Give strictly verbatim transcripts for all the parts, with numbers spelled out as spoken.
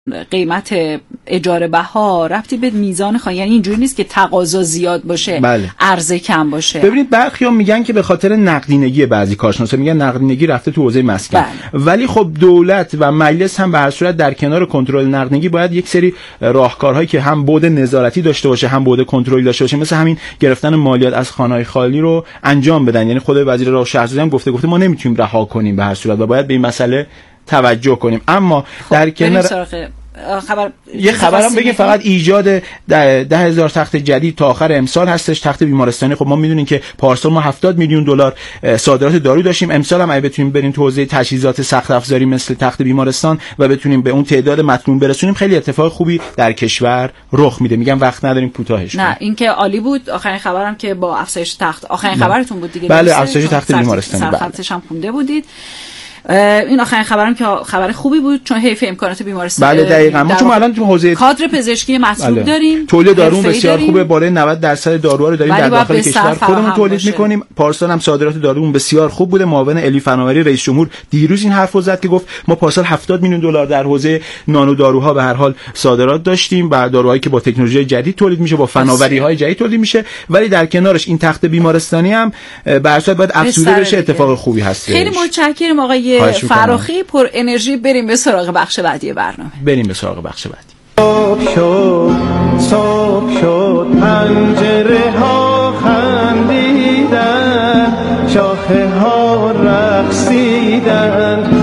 قیمت اجاره بها ربطی به میزان خانه، یعنی اینجوری نیست که تقاضا زیاد باشه بله. عرضه کم باشه. ببینید برخی‌ها میگن که به خاطر نقدینگی، بعضی کارشناسا میگن نقدینگی رفته تو حوزه مسکن، بله. ولی خب دولت و مجلس هم به هر صورت در کنار کنترل نقدینگی باید یک سری راهکارهایی که هم بعد نظارتی داشته باشه هم بعد کنترلی داشته باشه، مثل همین گرفتن مالیات از خانه‌های خالی رو انجام بدن. یعنی خود وزیر راه و شهرسازی هم گفته گفته ما نمیتونیم رها کنیم به هر صورت و باید به این مسئله توجه کنیم. اما خب در کنار خبر یه خبرم بگیم فقط ایجاد ده, ده هزار تخت جدید تا آخر امسال هستش، تخت بیمارستانی. خب ما میدونیم که پارسال ما هفتاد میلیون دلار صادرات دارو داشتیم، امسال هم اگه بتونیم بریم تو حوزه تجهیزات سخت افزاری مثل تخت بیمارستان و بتونیم به اون تعداد مطلوب برسونیم، خیلی اتفاق خوبی در کشور رخ میده. میگم وقت نداریم کوتاهش نه این که عالی بود. آخرین خبرم که با افزایش تخت، آخرین خبرتون بود دیگه. بله افزایش تخت بیمارستانی، بله خطش هم خونده بودید. این آخرین خبرم که خبر خوبی بود، چون حیف امکانات بیمارستان. بله دقیقاً. ما چون الان تو حوزه کادر پزشکی مطلوب بله. داریم، تولید دارو بسیار داریم. خوبه، بالای نود درصد داروها رو داریم در داخل کشور خودمون تولید می‌کنیم. پارسال هم صادرات دارومون بسیار خوب بوده. معاون علی فناوری رئیس جمهور دیروز این حرفو زد که گفت ما پارسال هفتاد میلیون دلار در حوزه نانو داروها به هر حال صادرات داشتیم، و داروهایی که با تکنولوژی جدید تولید میشه، با فناوری‌های جدید تولید میشه. ولی در کنارش این تخت بیمارستانی هم به هر صورت باید افزوده بشه. اتفاق خوبی هست. خیلی متشکرم آقای فراخی. پر انرژی. بریم به سراغ بخش بعدی برنامه. بریم به سراغ بخش بعدی. صبح شد صبح شد پنجره ها خندیدن، شاخه ها رقصیدن،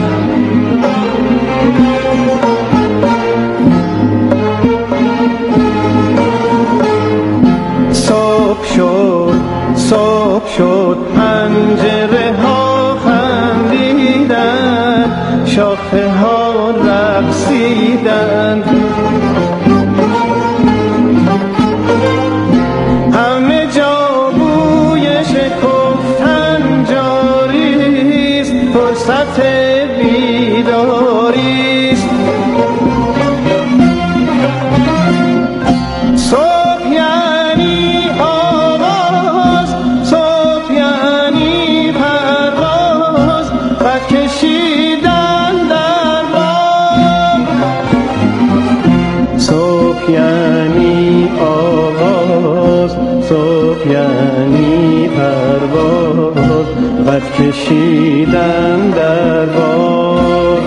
صبح شد صبح شد پنجره ها خندیدن، شاخه ها رقصیدن، همه جا بوی شکفتن جاریست، فرصت بیداریست، صبح یعنی آغاز، صبح یعنی پرواز، قد کشیدن در بام، صبح یعنی آغاز، صبح یعنی پرواز، قد کشیدن در بام،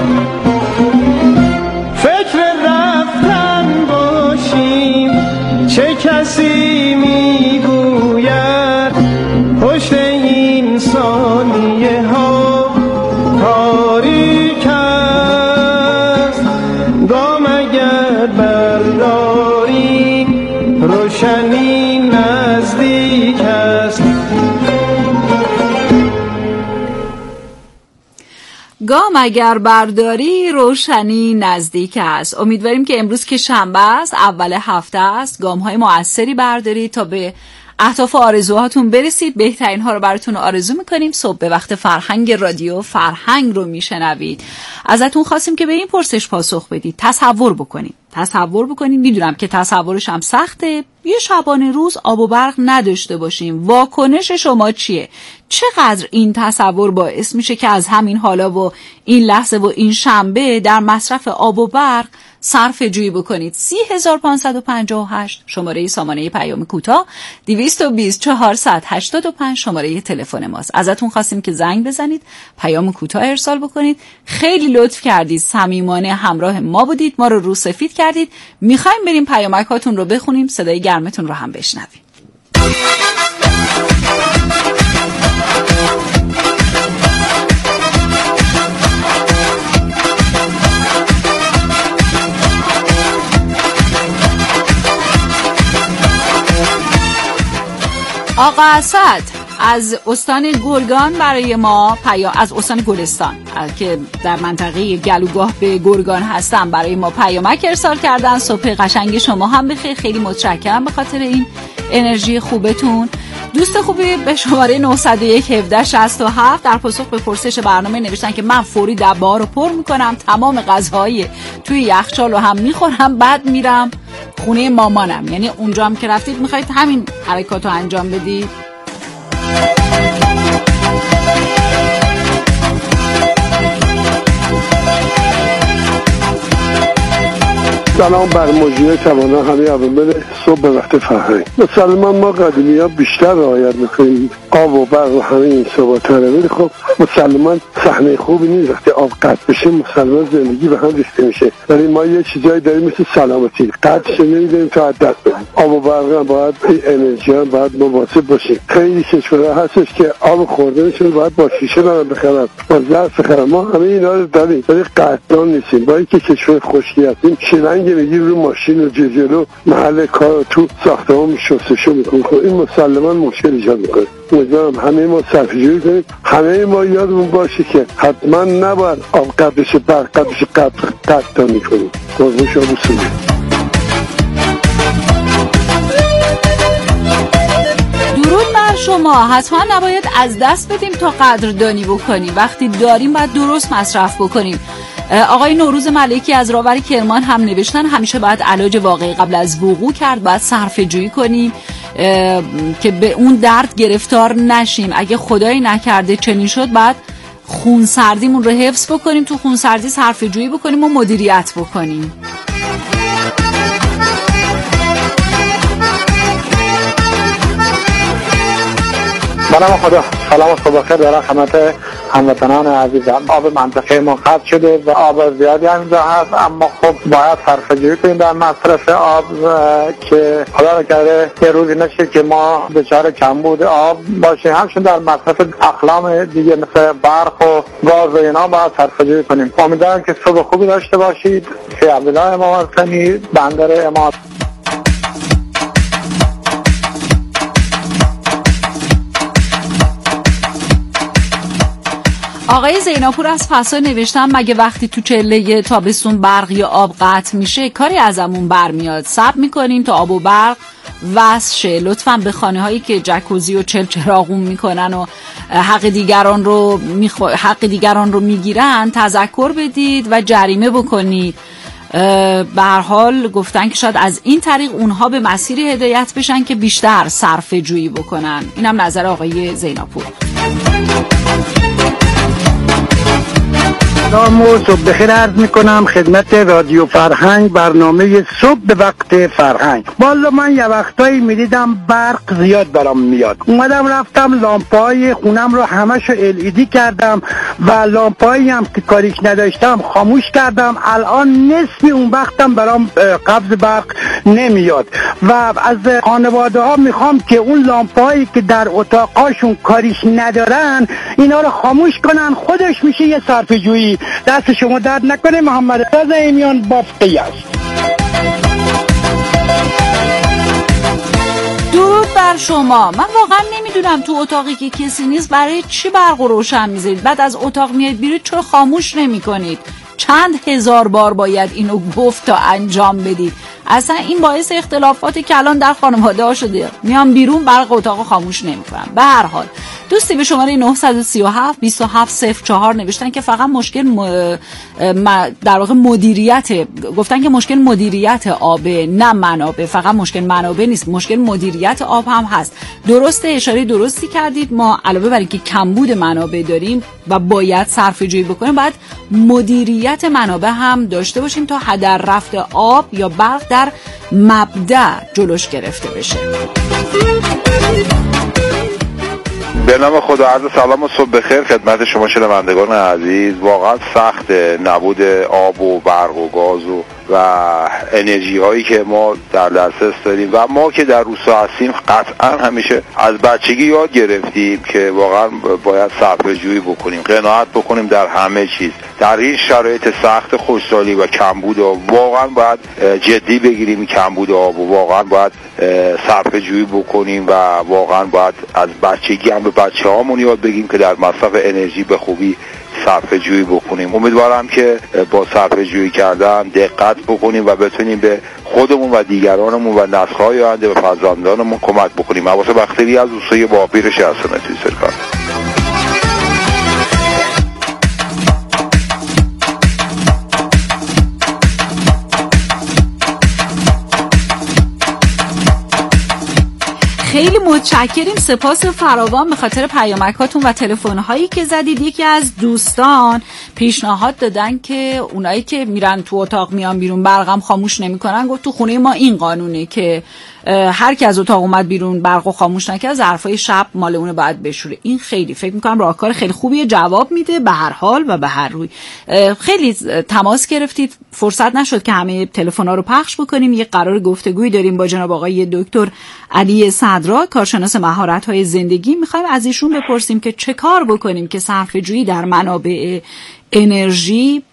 فکر رفتن باشیم چه کسی میگوید، پشت این ثانیه ها تاریک است، گام اگر برداری روشنی نزدیک است، گام اگر برداری روشنی نزدیک است. امیدواریم که امروز که شنبه است، اول هفته است، گام های مؤثری بردارید تا به اهداف و آرزوهاتون برسید. بهترین ها رو براتون آرزو میکنیم. صبح به وقت فرهنگ رادیو فرهنگ رو میشنوید. ازتون خواستیم که به این پرسش پاسخ بدید. تصور بکنید تصور بکنید میدونم که تصورش هم سخته، یه شبانه روز آب و برق نداشته باشیم. واکنش شما چیه؟ چقدر این تصور باعث میشه که از همین حالا و این لحظه و این شنبه در مصرف آب و برق صرف جویی بکنید؟ سی هزار پانصد و پنجاه و هشت شماره سامانه پیام کوتاه، دویست و بیست چهارصد هشتاد و پنج شماره تلفن ماست. ازتون خواستیم که زنگ بزنید، پیام کوتاه ارسال بکنید. خیلی لطف کردید، صمیمانه همراه ما بودید، ما رو رو سفید کردید. میخوایم بریم پیامکاتون رو بخونیم، صدای گرمتون رو هم بشنویم. آقا اسد از استان گرگان برای ما پیام، از استان گلستان که در منطقه گلوگاه به گرگان هستن، برای ما پیامک ارسال کردن. صبح قشنگ شما هم بخیر. خیلی متشکرم به خاطر این انرژی خوبتون. دوست خوبی به شماره نه صفر یک هفده شصت و هفت در پاسخ به پرسش برنامه نوشتن که من فوری دبه‌ها رو پر میکنم، تمام غذاهای توی یخچال رو هم میخورم، بعد میرم خونه مامانم. یعنی اونجا هم که رفتید میخواید همین حرکات رو انجام بدید؟ سلام بر مجری توانا همه عوامل صبح به وقت فرهنگ. مسلمان ما قدیمی ها بیشتر رعایت میکنیم آب و برق و همه این ثبات رو، ولی خب مسلمان صحنه خوبی نیست. وقتی آب قطع بشه مسلمان زندگی به هم ریخته میشه، ولی ما یه چیزایی داریم مثل سلامتی، قطعش نمیدونیم تا از دست بدیم. آب و برق هم باید، انرژی هم باید مواظب باشیم. خیلی کشورها هستش که آب خوردنشون باید با شیشه برن بخرن، با ظرف بخرن. ما همه اینا رو داریم ولی قطعا نیستیم. با اینکه کشور خشکی هستیم شیلنگ میگیم رو ماشین و جلو محل کار تو ساختمان شستشو میکنیم. این مسلمان مشکل ایجاد میکنه. امیدوارم همه ما صرفه‌جویی کنیم، همه ما یادمون باشه که حتما نباید آب قطع بشه، برق قطع بشه، قطع قطع میکنیم. قربون شما بسید. درود بر شما. حتما نباید از دست بدیم تا قدردانی بکنیم. وقتی داریم باید درست مصرف بکنیم. آقای نوروز ملکی از راور کرمان هم نوشتن همیشه باید علاج واقعی قبل از وقوع کرد، باید صرفه جویی کنیم که به اون درد گرفتار نشیم. اگه خدایی نکرده چنین شد باید خونسردیمون رو حفظ بکنیم، تو خونسردی صرفه جویی بکنیم و مدیریت بکنیم. سلام خدا، سلام صبح بخیر در خدمت هموطنان عزیزم. آب منطقه ما قطع شده و آب زیادی هم هست، اما خب باید صرفه‌جویی کنیم در مصرف آب که خدا نکرده یه روزی نشه که ما دچار کمبود آب باشیم. همچنین در مصرف اقلام دیگه مثل برق و گاز و اینا باید صرفه‌جویی کنیم. امیدوارم که صبح خوبی داشته باشید. که عبدالله امام حسینی، بندر امام. آقای زیناپور از فسا نوشتم مگه وقتی تو چله تابستون برق یا آب قطع میشه کاری ازمون برمیاد؟ صبر میکنیم تا آب و برق وصل شه. لطفاً به خانه هایی که جکوزی و چل چراغون میکنن و حق دیگران رو میخو... حق دیگران رو میگیرن تذکر بدید و جریمه بکنید. به هر حال گفتن که شاید از این طریق اونها به مسیری هدایت بشن که بیشتر صرفه جویی بکنن. اینم نظر آقای زیناپور. سلام و صبح بخیر عرض میکنم خدمت رادیو فرهنگ، برنامه صبح به وقت فرهنگ. والا من یه وقتایی میدیدم برق زیاد برام میاد، اومدم رفتم لامپای خونم رو همشو ال ای دی کردم و لامپایی هم که کاریش نداشتم خاموش کردم. الان نصف اون وقتم برام قبض برق نمیاد و از خانواده ها میخوام که اون لامپایی که در اتاقاشون کاریش ندارن اینا رو خاموش کنن، خودش میشه یه صرفه جویی. دست شما درد نکنه. محمد رضا ایمیان بافقی است. درود بر شما. من واقعا نمیدونم تو اتاقی که کسی نیست برای چی برق رو روشن میذارید، بعد از اتاق میاد بیرون چرا خاموش نمی کنید؟ چند هزار بار باید اینو گفت تا انجام بدید؟ اصلا این باعث اختلافات کلان در خانواده ها شده. میام بیرون برق اتاق خاموش نمیکنم. به هر حال دوستی به شماره نه سه هفت دو هفت صفر چهار نوشتن که فقط مشکل م... در واقع مدیریت، گفتن که مشکل مدیریت آب نه منابع، فقط مشکل منابع نیست، مشکل مدیریت آب هم هست. درسته، اشاره درستی کردید. ما علاوه بر اینکه کمبود منابع داریم و باید صرفه جویی بکنیم، باید مدیریت منابع هم داشته باشیم تا هدر رفت آب یا برق در مبدأ جلوش گرفته بشه. به نام خدا عرض سلام و صبح بخیر خدمت شما شنوندگان عزیز. واقعا سخت نبود آب و برق و گاز و و انرژی هایی که ما در دسترس داریم و ما که در روستا هستیم قطعا همیشه از بچگی یاد گرفتیم که واقعا باید صرفه جویی بکنیم، قناعت بکنیم در همه چیز. در این شرایط سخت خشکسالی و کمبود آب واقعا باید جدی بگیریم کمبود آب و واقعا باید صرفه جویی بکنیم و واقعا باید از بچگی هم به بچه هامون یاد بگیم که در مصرف انرژی به خوبی صرفه جویی بکنیم. امیدوارم که با صرفه جویی کردن دقت بکنیم و بتونیم به خودمون و دیگرانمون و نسل‌های آینده و فرزندانمون کمک بکنیم. عباس بختیاری از روستای باپیر شهرستان توی سرکار. خیلی متشکریم، سپاس فراوان به خاطر پیامکاتون و تلفن‌هایی که زدید. یکی از دوستان پیشنهاد دادن که اونایی که میرن تو اتاق میان بیرون برقم خاموش نمیکنن. گفت تو خونه ما این قانونه که هر کی از اتاق اومد بیرون برقو خاموش نکنه ظرفای شب مال اونه باید بشوره. این خیلی فکر میکنم راهکار خیلی خوبیه، جواب میده به هر حال و به هر روی. خیلی تماس گرفتید، فرصت نشد که همه تلفن‌ها رو پخش بکنیم. یه قرار گفتگویی داریم با جناب آقای دکتر علی صدرا، کارشناس مهارت‌های زندگی. میخوایم از ایشون بپرسیم که چه کار بکنیم که صرفه‌جویی در منابع انرژی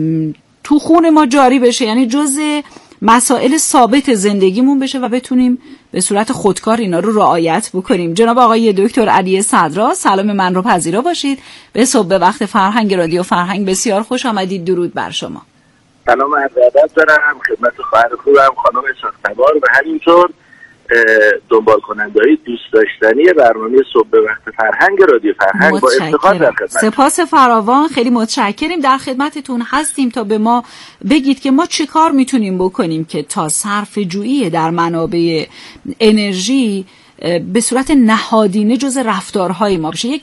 تو خون ما جاری بشه، یعنی جزء مسائل ثابت زندگیمون بشه و بتونیم به صورت خودکار اینا رو رعایت بکنیم. جناب آقای دکتر علی صدرا، سلام من رو پذیرا باشید. به صبح به وقت فرهنگ رادیو فرهنگ بسیار خوش آمدید. درود بر شما. سلام عرض ادب دارم خدمت خواهر خوبم خانم شاختبار و همینطور دنبال کننده‌های دوست داشتنی برنامه صبح به وقت فرهنگ رادیو فرهنگ. با افتخار در خدمت. سپاس فراوان، خیلی متشکریم. در خدمتتون هستیم تا به ما بگید که ما چه کار میتونیم بکنیم که تا صرفه‌جویی در منابع انرژی به صورت نهادینه جز رفتارهای ما بشه، یک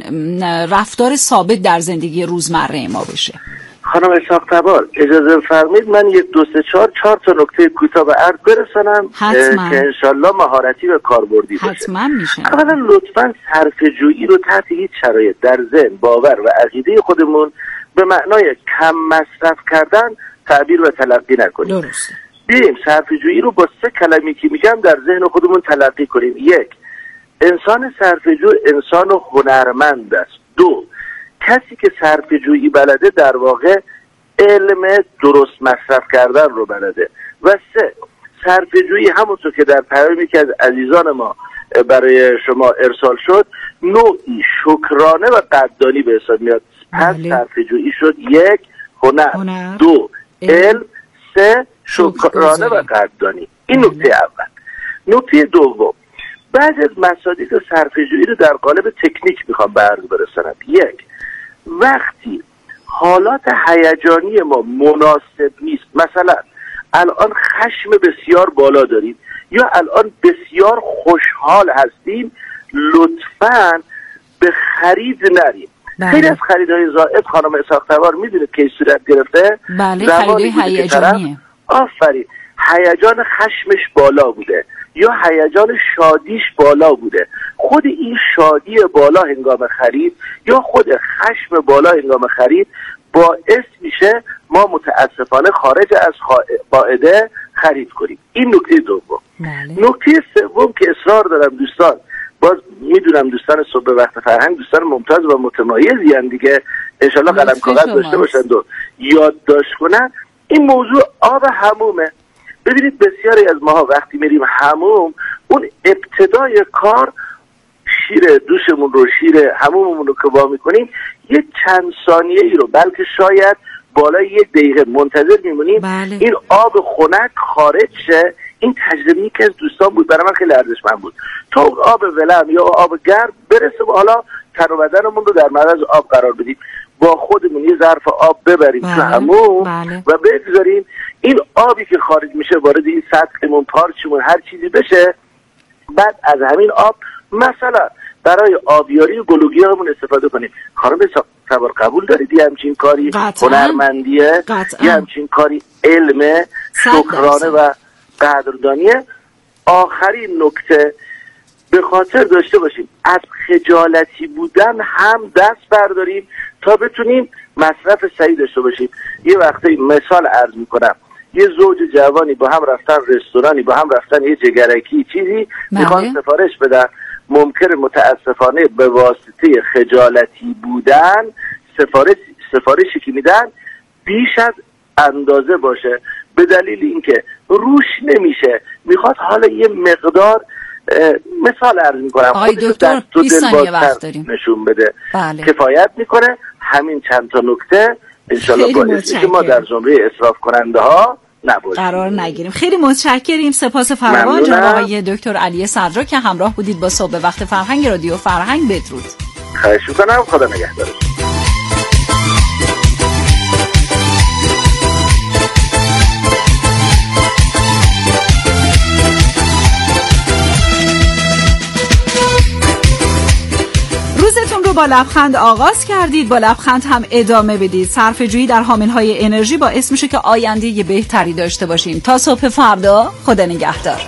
رفتار ثابت در زندگی روزمره ما بشه. خانم اسحاق اجازه فرمایید من یک دو سه چهار چهار تا نکته کوتاه به عرض برسانم حتما. که انشالله مهارتی و کاربردی باشه. حتما میشه. اولا لطفاً صرفه‌جویی رو تحت هیچ شرایط در ذهن، باور و عقیده خودمون به معنای کم مصرف کردن تعبیر و تلقی نکنیم. درسته. بیاییم صرفه‌جویی رو با سه کلمه‌ای که میگم در ذهن خودمون تلقی کنیم. یک، انسان صرفه‌جو انسان هنرمند است. دو، کسی که صرفه‌جویی بلده در واقع علم درست مصرف کردن رو بلده. و سه، صرفه‌جویی همونطور که در پیامی که از عزیزان ما برای شما ارسال شد نوعی شکرانه و قدردانی به حساب میاد. پس صرفه‌جویی شد یک، هنر, هنر. دو، علم. سه، شکرانه و قدردانی. این نکته اول. نکته دوم، بعضی از مصادیق صرفه‌جویی رو در قالب تکنیک میخوام به عرض برسانم. یک، وقتی حالات هیجانی ما مناسب نیست، مثلا الان خشم بسیار بالا داریم یا الان بسیار خوشحال هستیم، لطفاً به خرید نریم. خیلی از خریدهای زائد خانم اسحاق میدونه که صورت گرفته. بله، خریدهای هیجانیه. آفرین، هیجان خشمش بالا بوده یا هیجان شادیش بالا بوده. خود این شادی بالا هنگام خرید یا خود خشم بالا هنگام خرید باعث میشه ما متاسفانه خارج از قاعده خرید کنیم. این نکته دوم. بله. نکته سوم که اصرار دارم دوستان، باز میدونم دوستان صبح وقت فرهنگ دوستان ممتاز و متمایزی ان دیگه، انشالله قلم کاغذ داشته باشند و یادداشت کنن، این موضوع آب حمومه. ببینید بسیاری از ماها وقتی میریم حموم، اون ابتدای کار شیر دوشمون رو، شیر حموممون رو که وا میکنیم، یه چند ثانیه ای رو بلکه شاید بالای یک دقیقه منتظر میمونیم. بله. این آب خنک خارج شه. این تجربه‌ای که از دوستان بود برای من خیلی ارزشمند بود. تا آب ولم یا آب گرم برسه و حالا تن و بدنمون رو در معرض آب قرار بدیم، با خودمون یه ظرف آب ببریم تو حموم. بله. و بگذاریم این آبی که خارج میشه وارد این سطحمون، پارچمون، هر چیزی بشه. بعد از همین آب مثلا برای آبیاری گلوگیاهمون استفاده کنیم. خانم صبر قبول دارید یه همچین کاری هنرمندیه، یه همچین کاری علم، شکرانه و قدردانیه. آخرین نکته به خاطر داشته باشیم از خجالتی بودن هم دست برداریم تا بتونیم مصرف صحیح داشته باشیم. یه وقتی مثال عرض میکنم، یه زوج جوانی با هم رفتن رستورانی، با هم رفتن یه جگرکی چیزی میخوان سفارش بدن، ممکن متاسفانه به واسطه خجالتی بودن سفارش سفارشی که میدن بیش از اندازه باشه، به دلیل اینکه روش نمیشه، میخواد حالا یه مقدار مثال عرض میکنم آقای دکتر بیست ثانیه وقت داریم نشون بده. بله. کفایت میکنه. همین چند تا نکته انشالله باعث میشه ما در زمره اسراف کننده ها نباشیم، قرار نگیریم. خیلی متشکریم. سپاس فراوان جناب آقای دکتر علی صدرا که همراه بودید با صبح وقت فرهنگ رادیو فرهنگ. بدرود. خواهش میکنم. خدا نگهدارتون. با لبخند آغاز کردید، با لبخند هم ادامه بدید. صرفه‌جویی در حامل‌های انرژی باعث میشه که آینده بهتری داشته باشیم. تا صبح فردا، خدا نگهدار.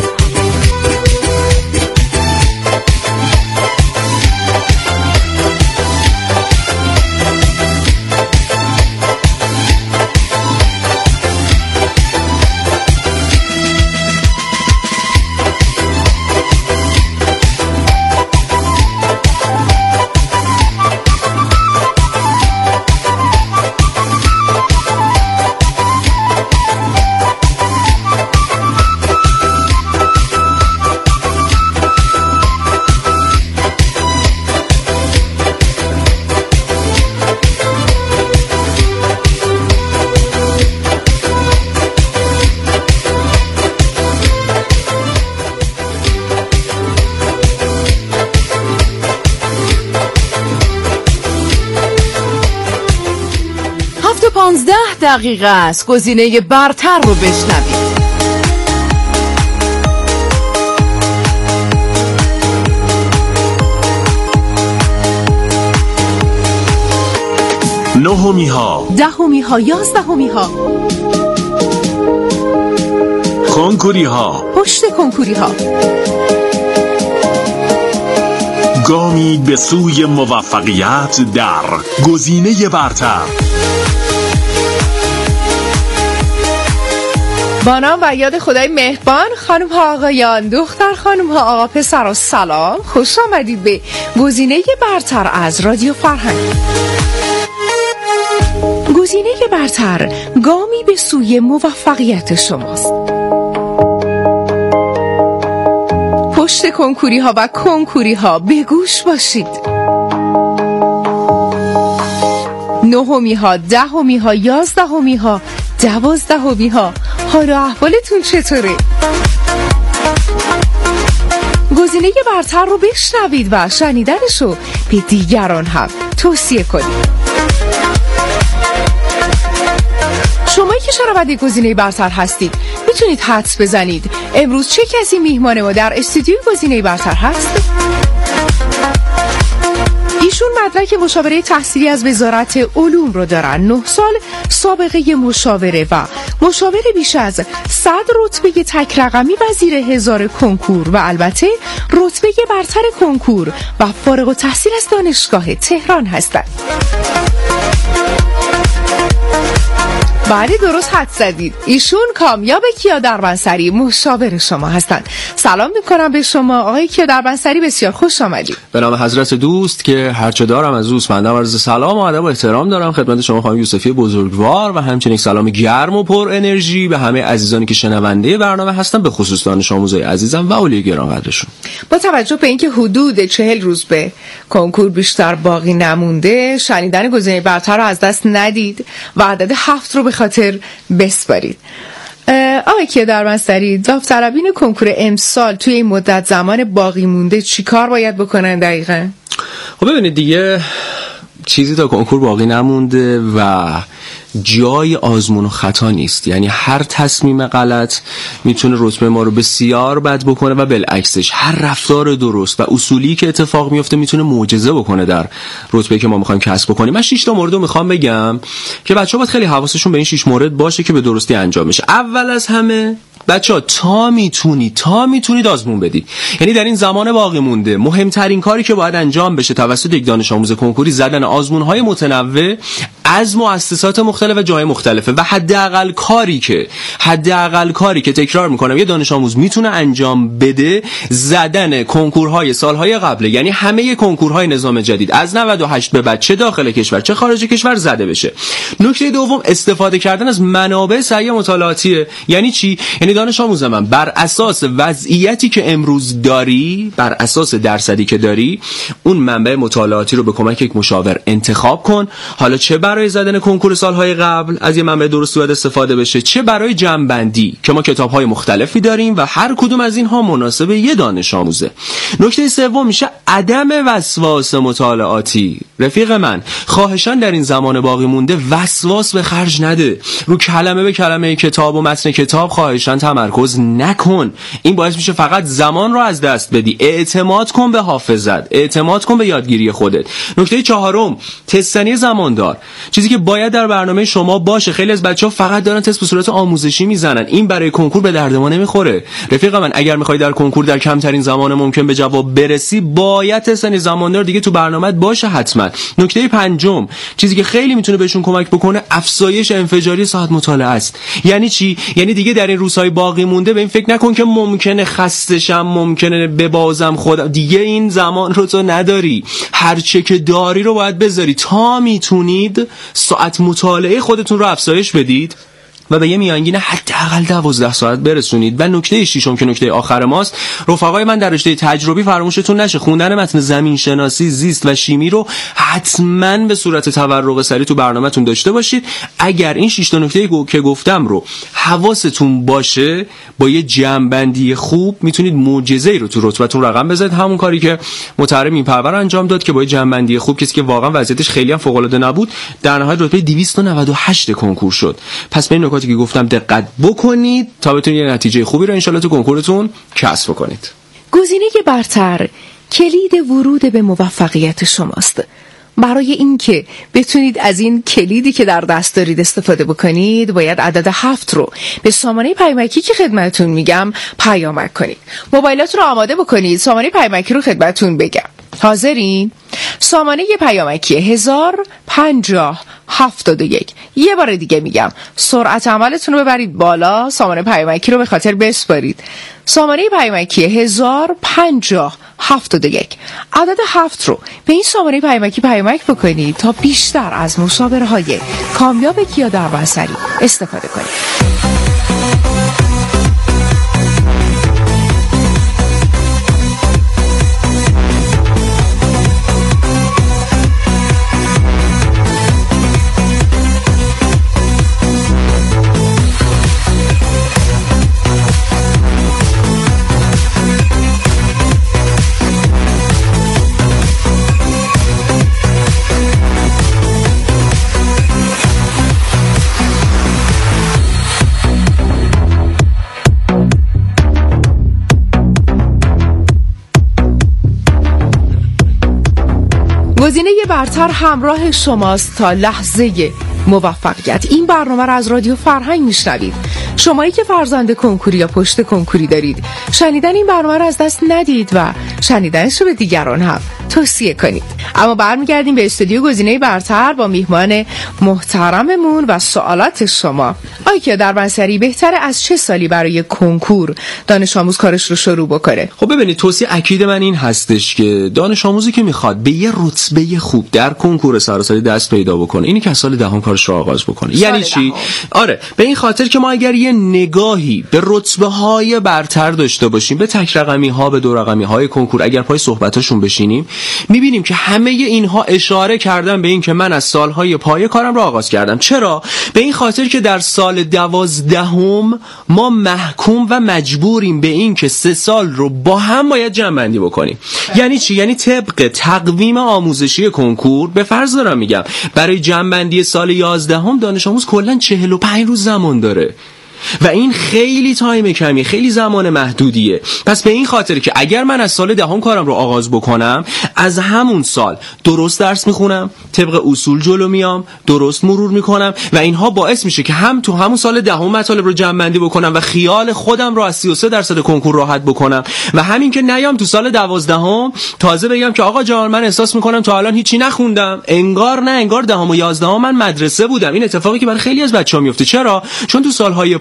پانزده دقیقه است. گزینه برتر رو بشنوید. نهمی ها، دهمی ها، یازدهمی ها، کنکوری ها، پشت کنکوری ها، گامی به سوی موفقیت در گزینه برتر. با نام و یاد خدای مهربان، خانم ها آقایان، دختر خانم ها آقا پسر و سلام، خوش آمدید به گزینه برتر از رادیو فرهنگ. گزینه برتر گامی به سوی موفقیت شماست. پشت کنکوری ها و کنکوری ها به گوش باشید. نهمی ها، دهمی ها، یازدهمی ها، دوازدهمی ها، حال و احوالتون چطوره؟ گزینه برتر رو بشنوید و شنیدنشو به دیگران هم توصیه کنید. شمایی که شنونده گزینه برتر هستید میتونید حدس بزنید امروز چه کسی میهمان ما در استودیوی گزینه برتر هست؟ ایشون مدرک مشاوره تحصیلی از وزارت علوم رو دارن، نه سال سابقه مشاوره و مشاوره بیش از صد رتبه تک رقمی و زیر هزار کنکور و البته رتبه برتر کنکور و فارغ التحصیل از دانشگاه تهران هستند. بله درست حد زدید، ایشون کامیاب کیادربنسری مشاور شما هستند. سلام میکنم به شما آقای کیادربنسری، بسیار خوش آمدید. به نام حضرت دوست که هرچه دارم از اوست، بنده عرض سلام و ادب و احترام دارم خدمت شما خانم یوسفی بزرگوار و همچنین سلام گرم و پر انرژی به همه عزیزانی که شنونده برنامه هستن، به خصوص دانش آموزای عزیزم و اولیای گرانقدرشون. با توجه به اینکه حدود چهل روز به کنکور بیشتر باقی نمونده، شنیدن گزینه برتر رو از دست ندید و عدد هفت رو به خاطر بسپارید. آقای کیادربنسری، داوطلبین کنکور امسال توی این مدت زمان باقی مونده چی کار باید بکنن دقیقاً؟ خب ببینید دیگه چیزی تا کنکور باقی نمونده و جای آزمون و خطا نیست. یعنی هر تصمیم غلط میتونه رتبه ما رو بسیار بد بکنه و بالعکسش هر رفتار درست و اصولی که اتفاق میفته میتونه معجزه بکنه در رتبه‌ای که ما میخوایم کسب بکنیم. من شش تا مورد رو میخوام بگم که بچه‌ها باید خیلی حواسشون به این شش مورد باشه که به درستی انجام بشه. اول از همه بچه‌ها تا میتونید تا میتونید آزمون بدید. یعنی در این زمان باقی مونده مهمترین کاری که باید انجام بشه توسط یک دانش آموز کنکوری زدن آزمون‌های متنوع از مؤسسات مختلف و جای مختلفه و حداقل کاری که حداقل کاری که تکرار میکنم یه دانش آموز میتونه انجام بده زدن کنکورهای سالهای قبل، یعنی همه کنکورهای نظام جدید از نود و هشت به بعد چه داخل کشور چه خارج کشور زده بشه. نکته دوم استفاده کردن از منابع سعی مطالعاتیه. یعنی چی؟ یعنی دانش آموز من بر اساس وضعیتی که امروز داری، بر اساس درصدی که داری، اون منبع مطالعاتی رو به کمک یک مشاور انتخاب کن. حالا چه بر برای زدن کنکور سالهای قبل از یه منبع درستی باید استفاده بشه، چه برای جمع‌بندی که ما کتاب‌های مختلفی داریم و هر کدوم از اینها مناسب یه دانش آموزه. نکته سوم میشه عدم وسواس مطالعاتی. رفیق من، خواهشاً در این زمان باقی مونده وسواس به خرج نده. رو کلمه به کلمه کتاب و متن کتاب خواهشاً تمرکز نکن. این باعث میشه فقط زمان رو از دست بدی. اعتماد کن به حافظت، اعتماد کن به یادگیری خودت. نکته چهارم، تستنی زماندار. چیزی که باید در برنامه شما باشه. خیلی از بچه‌ها فقط دارن تست به صورت آموزشی میزنن. این برای کنکور به درد ما نمیخوره. رفیق من، اگر میخوای در کنکور در کمترین زمان ممکن به جواب برسی، باید تستنی زماندار دیگه تو برنامه‌ت باشه حتما. نکته پنجم، چیزی که خیلی میتونه بهشون کمک بکنه، افزایش انفجاری ساعت مطالعه است. یعنی چی؟ یعنی دیگه در این روزهای باقی مونده به این فکر نکن که ممکنه خسته شم، ممکنه ببازم خودم. دیگه این زمان رو تو نداری. هر چه که داری رو باید بذاری تا میتونید ساعت مطالعه خودتون رو افزایش بدید و به یه میانگین حداقل دوازده ساعت برسونید. و نکته ششم که نکته آخر ماست، رفقای من در رشته تجربی فراموشتون نشه، خوندن متن زمین شناسی، زیست و شیمی رو حتما به صورت تورق سری تو برنامه‌تون داشته باشید. اگر این شش تا نکته که گفتم رو حواستون باشه، با یه جمع‌بندی خوب میتونید معجزه‌ای رو تو رتبه‌تون رقم بزنید. همون کاری که محترم این پرور انجام داد که با یه جمع‌بندی خوب، کسی که واقعا وضعیتش خیلی هم فوق‌العاده نبود، در نهایت رتبه دویست و نود و هشت کنکور شد. پس به این نکاتی که گفتم دقت بکنید تا بتونید یه نتیجه خوبی رو انشالله تو کنکورتون کسب کنید. گزینه برتر کلید ورود به موفقیت شماست. برای اینکه بتونید از این کلیدی که در دست دارید استفاده بکنید، باید عدد هفت رو به سامانه پیامکی که خدمتتون میگم پیامک کنید. موبایلاتون رو آماده بکنید، سامانه پیامکی رو خدمتتون بگم. حاضرین؟ سامانه پیامکی هزار پنجاه هفتاد و یک. یه بار دیگه میگم، سرعت عملتون رو ببرید بالا، سامانه پیامکی رو به خاطر بسپارید. سامانه پیامکی هزار پنجاه هفتاد و یک. عدد هفت رو به این سامانه پیامکی پیامک بکنید تا بیشتر از مشاوره های کامیاب کیا دربنسری استفاده کنید. گزینه برتر همراه شماست تا لحظه موفقیت. این برنامه را از رادیو فرهنگ میشنوید. شمایی که فرزند کنکوری یا پشت کنکوری دارید، شنیدن این برنامه را از دست ندید و شنیدنش رو به دیگران هم توصیه کنید. اما برمیگردیم به استودیو گزینه برتر با میهمان محترممون و سوالات شما. آیا دربنسری بهتره از چه سالی برای کنکور دانش آموز کارش رو شروع بکنه؟ خب ببینید، توصیه اکید من این هستش که دانش آموزی که میخواد به یه رتبه خوب در کنکور سراسری دست پیدا بکنه، اینی که از سال دهم کارش رو آغاز بکنه. یعنی چی؟ آره، به این خاطر که ما اگر یه نگاهی به رتبه های برتر داشته باشیم، به تک رقمی ها، به دو رقمی های کنکور، اگر پای صحبتاشون بشینیم، میبینیم که همه اینها اشاره کردن به این که من از سالهای پایه کارم رو آغاز کردم. چرا؟ به این خاطر که در سال دوازدهم ما محکوم و مجبوریم به این که سه سال رو با هم باید جمع‌بندی بکنیم. یعنی چی؟ یعنی طبق تقویم آموزشی کنکور، به فرض دارم میگم، برای جمع‌بندی سال یازدهم دانش آموز کلاً چهل و پنج روز زمان داره و این خیلی تایم کمی، خیلی زمان محدودیه. پس به این خاطر که اگر من از سال دهم کارم رو آغاز بکنم، از همون سال درست درس میخونم، طبق اصول جلو میام، درست مرور میکنم و اینها باعث میشه که هم تو همون سال دهم مطالب رو جمع بندی بکنم و خیال خودم رو از سی و سه درصد کنکور راحت بکنم و همین که نیام تو سال دوازدهم تازه بگم که آقا جان من احساس میکنم تا الان هیچی نخوندم. انگار نه، انگار دهم و یازدهم من مدرسه بودم. این اتفاقی که برای خیلی از بچه‌ها میفته. چرا؟ چون تو سالهای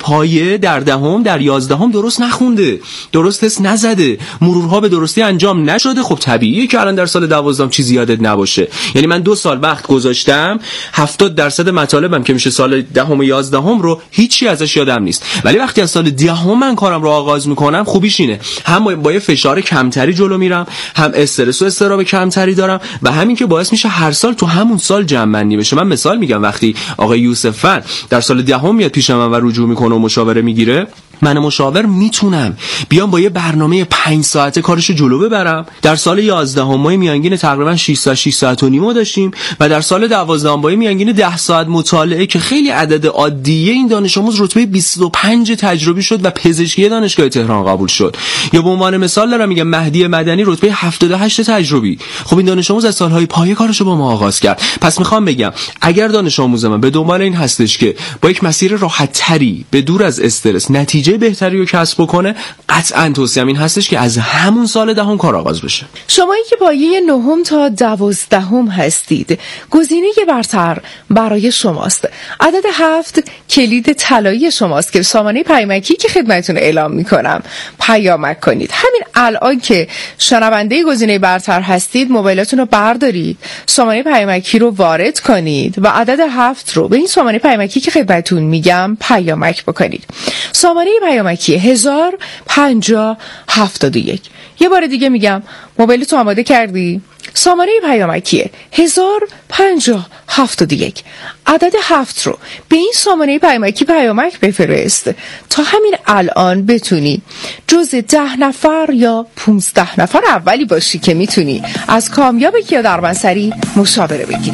پایه در دهم در یازدهم درست نخونده، درست حس نزده، مرورها به درستی انجام نشده. خب طبیعیه که الان در سال دوازدهم چیزی یادت نباشه. یعنی من دو سال وقت گذاشتم، هفتاد درصد مطالبم که میشه سال دهم و یازدهم رو هیچی ازش یادم نیست. ولی وقتی از سال دهم من کارم رو آغاز میکنم، خوبیش اینه هم با یه فشار کمتری جلو میرم، هم استرس و اضطراب کمتری دارم و همین که باعث میشه هر سال تو همون سال جمع بندی بشه. من مثال میگم، وقتی آقای یوسف فن در سال دهم میاد پیش من و رجوع میکنه و مشاوره میگیره، من مشاور میتونم بیام با یه برنامه پنج ساعته کارشو جلو ببرم. در سال یازدهم ما میانگین تقریبا شش ساعت شش ساعت و نیم داشتیم و در سال دوازدهم با میانگین ده ساعت مطالعه که خیلی عدد عادیه، این دانش آموز رتبه بیست و پنج تجربی شد و پزشکی دانشگاه تهران قبول شد. یا به عنوان مثال دارم میگم مهدی مدنی رتبه هفتاد و هشت تجربی. خب این دانش آموز از سالهای پایه کارشو با ما آغاز کرد. پس میخوام بگم اگر دانش آموز من به دنبال این هستش که با یک مسیر راحت تری به دور از استرس نتیجه بهتری رو کسب بکنه، قطعاً توصیه‌ام این هستش که از همون سال دهم کار آغاز بشه. شمایی که پایه نهم تا دوازدهم هستید، گزینه برتر برای شماست. عدد هفت کلید طلایی شماست که سامانه پیامکی که خدمتتون اعلام میکنم پیامک کنید. همین الان که شنونده گزینه برتر هستید، موبایلتون رو بردارید، سامانه پیامکی رو وارد کنید و عدد هفت رو به این سامانه پیامکی که خدمتتون میگم پیامک بکنید. سامانه پیامکی هزار و پنجاه هفتاد و یک. یه بار دیگه میگم، موبایلتو آماده کردی؟ سامانه پیامکی هزار و پنجاه هفتاد و یک. عدد هفت رو به این سامانه پیامکی پیامک بفرست تا همین الان بتونی جز ده نفر یا پونزده نفر اولی باشی که میتونی از کامیاب کیا دربنسری مشاوره بگیری.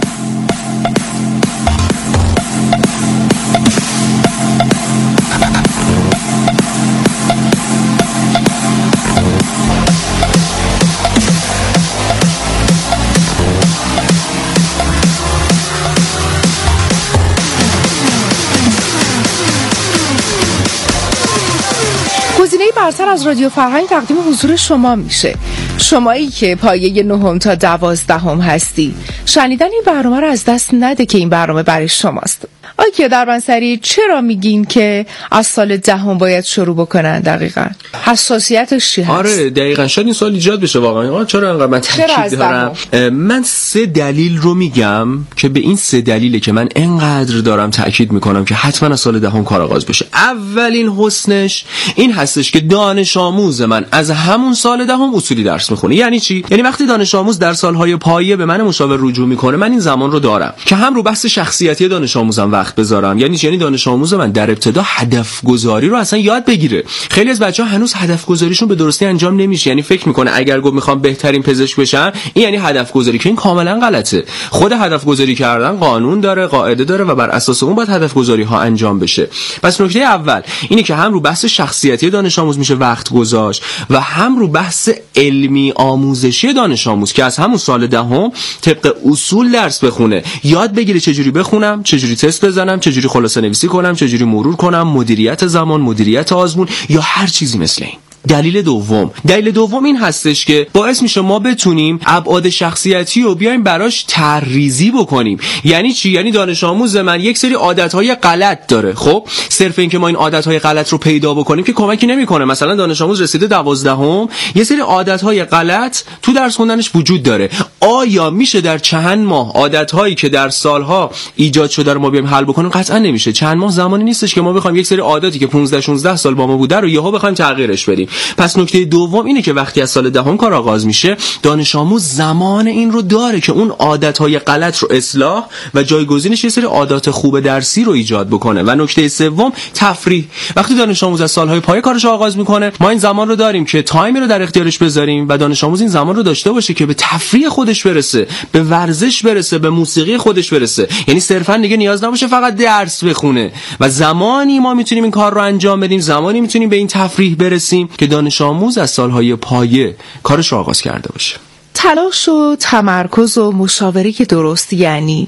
برتر از رادیو فرهنگ تقدیم حضور شما میشه. شمایی که پایه نهم تا دوازدهم هستی، شنیدن این برنامه رو از دست نده که این برنامه برای شماست. آکیا دربنسری، چرا میگین که از سال دهم باید شروع بکنن؟ دقیقاً حساسیتش چی هست؟ آره دقیقاً، شاید این سوال ایجاد بشه واقعا، چرا انقدر من تاکید دارم؟ من سه دلیل رو میگم که به این سه دلیله که من انقدر دارم تاکید میکنم که حتما از سال دهم کار آغاز بشه. اولین حسنش این هستش که دانش آموز من از همون سال دهم اصولی درس میخونه. یعنی چی؟ یعنی وقتی دانش آموز در سالهای پایه به من مشاور رجوع میکنه، من این زمان رو دارم که هم رو بحث شخصیتی دانش آموزم وقت بذارم. یعنی یعنی دانش آموز من در ابتدا هدف گذاری رو اصلا یاد بگیره. خیلی از بچه‌ها هنوز هدف گذاریشون به درستی انجام نمیشه. یعنی فکر میکنه اگر گفت میخوام بهترین پزشک بشم، این یعنی هدف گذاری، که این کاملا غلطه. خود هدف گذاری کردن قانون داره، قاعده داره و بر اساس اون باید هدف گذاری ها انجام بشه. پس نکته اول اینه که هم رو بحث شخصیتی دانش آموز میشه وقت گذاشت و هم رو بحث علمی آموزشی دانش آموز که از همون سال دهم طبق اصول درس بخونه، یاد بگیره چجوری بخونم، چجوری تست بزنم، چجوری خلاصه نویسی کنم، چجوری مرور کنم، مدیریت زمان، مدیریت آزمون یا هر چیزی مثل این. دلیل دوم دلیل دوم این هستش که باعث میشه ما بتونیم ابعاد شخصیتی رو بیایم براش طرح‌ریزی بکنیم. یعنی چی؟ یعنی دانش آموز من یک سری عادت‌های غلط داره. خب صرف این که ما این عادت‌های غلط رو پیدا بکنیم که کمکی نمی‌کنه. مثلا دانش آموز رسیده دوازدهم، یه سری عادت‌های غلط تو درس خوندنش وجود داره. آیا میشه در چند ماه عادت‌هایی که در سالها ایجاد شده رو ما بیایم حل بکنیم؟ قطعا نمیشه. چند ماه زمانی نیستش که ما بخوایم یک سری عادتی که پانزده شانزده سال با ما بوده رو یهو بخوایم تغییرش بدیم. پس نکته دوم اینه که وقتی از سال دهم کار آغاز میشه، دانش آموز زمان این رو داره که اون عادت‌های غلط رو اصلاح و جایگزینش یه سری عادات خوب درسی رو ایجاد بکنه. و نکته سوم تفریح. وقتی دانش آموز از سالهای پایه کارش آغاز میکنه، ما این زمان رو داریم که تایمی رو در اختیارش بذاریم و دانش آموز این زمان رو داشته باشه که به تفریح خودش برسه، به ورزش برسه، به موسیقی خودش برسه. یعنی صرفا دیگه نیاز نباشه فقط درس بخونه. و زمانی ما میتونیم این کار رو انجام بدیم، زمانی میتونیم به این تفریح برسیم که دانش آموز از سالهای پایه کارش رو آغاز کرده باشه. تلاش و تمرکز و مشاوره که درست، یعنی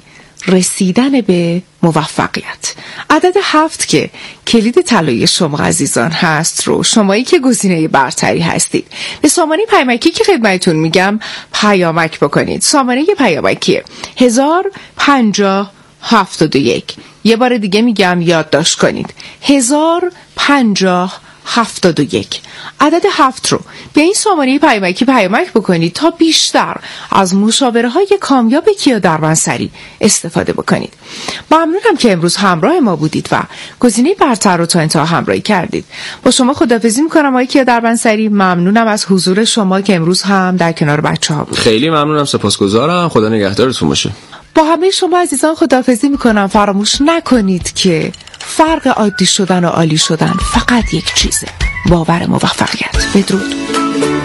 رسیدن به موفقیت. عدد هفت که کلید طلایی شما عزیزان هست رو شمایی که گزینه برتری هستید به سامانه پیامکی که خدمتتون میگم پیامک بکنید. سامانه پیامکی هزار و پنجاه هفتاد و یک. یه بار دیگه میگم یادداشت کنید. هزار پنجاه هفتاد و یک. عدد هفت رو به این شماره پیامکی پیامک بکنید تا بیشتر از مشاوره های کامیاب کیا دربنسری استفاده بکنید. ممنونم که امروز همراه ما بودید و گزینه برتر رو تا انتها همراهی کردید. با شما خداحافظی میکنم آقای کیا دربنسری. ممنونم از حضور شما که امروز هم در کنار بچه ها بود. خیلی ممنونم، سپاسگزارم. خدا نگهدارتون باشه. با همه شما عزیزان خداحافظی میکنم. فراموش نکنید که فرق عادی شدن و عالی شدن فقط یک چیزه: باور موفقیت. بدرود.